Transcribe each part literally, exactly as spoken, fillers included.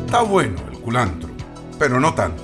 Está bueno el culantro, pero no tanto.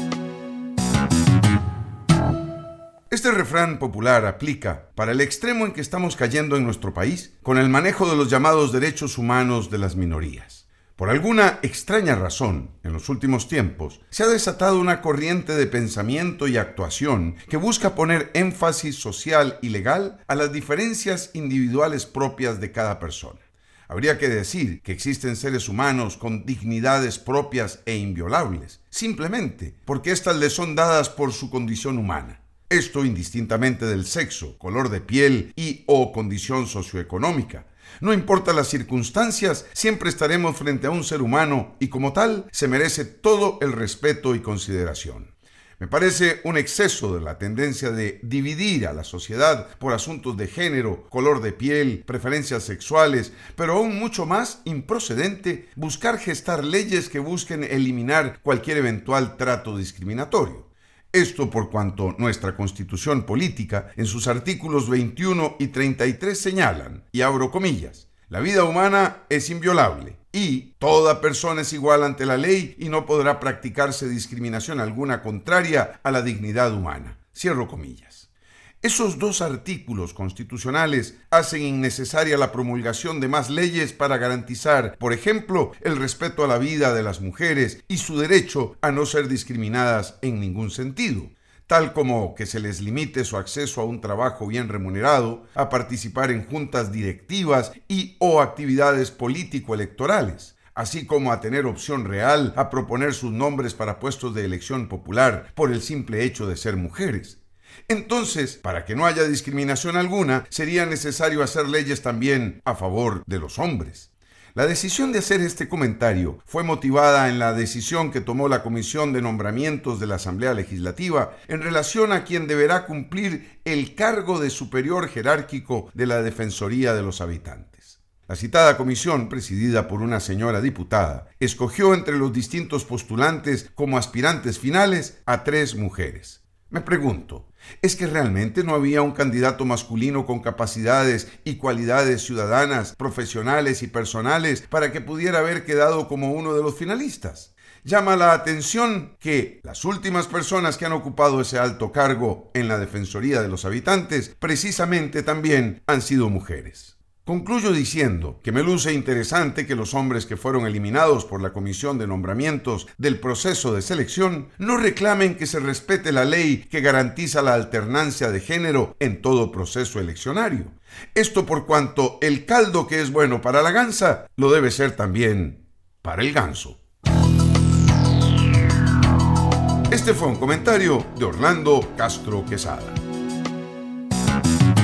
Este refrán popular aplica para el extremo en que estamos cayendo en nuestro país con el manejo de los llamados derechos humanos de las minorías. Por alguna extraña razón, en los últimos tiempos, se ha desatado una corriente de pensamiento y actuación que busca poner énfasis social y legal a las diferencias individuales propias de cada persona. Habría que decir que existen seres humanos con dignidades propias e inviolables, simplemente porque éstas les son dadas por su condición humana. Esto indistintamente del sexo, color de piel y o condición socioeconómica. No importa las circunstancias, siempre estaremos frente a un ser humano y como tal se merece todo el respeto y consideración. Me parece un exceso de la tendencia de dividir a la sociedad por asuntos de género, color de piel, preferencias sexuales, pero aún mucho más improcedente buscar gestar leyes que busquen eliminar cualquier eventual trato discriminatorio. Esto por cuanto nuestra Constitución política, en sus artículos veintiuno y treinta y tres señalan, y abro comillas, la vida humana es inviolable y toda persona es igual ante la ley y no podrá practicarse discriminación alguna contraria a la dignidad humana. Cierro comillas. Esos dos artículos constitucionales hacen innecesaria la promulgación de más leyes para garantizar, por ejemplo, el respeto a la vida de las mujeres y su derecho a no ser discriminadas en ningún sentido, tal como que se les limite su acceso a un trabajo bien remunerado, a participar en juntas directivas y o actividades político-electorales, así como a tener opción real a proponer sus nombres para puestos de elección popular por el simple hecho de ser mujeres. Entonces, para que no haya discriminación alguna, sería necesario hacer leyes también a favor de los hombres. La decisión de hacer este comentario fue motivada en la decisión que tomó la Comisión de Nombramientos de la Asamblea Legislativa en relación a quien deberá cumplir el cargo de superior jerárquico de la Defensoría de los Habitantes. La citada comisión, presidida por una señora diputada, escogió entre los distintos postulantes como aspirantes finales a tres mujeres. Me pregunto, ¿es que realmente no había un candidato masculino con capacidades y cualidades ciudadanas, profesionales y personales para que pudiera haber quedado como uno de los finalistas? Llama la atención que las últimas personas que han ocupado ese alto cargo en la Defensoría de los Habitantes precisamente también han sido mujeres. Concluyo diciendo que me luce interesante que los hombres que fueron eliminados por la Comisión de Nombramientos del proceso de selección no reclamen que se respete la ley que garantiza la alternancia de género en todo proceso eleccionario. Esto por cuanto el caldo que es bueno para la gansa lo debe ser también para el ganso. Este fue un comentario de Orlando Castro Quesada.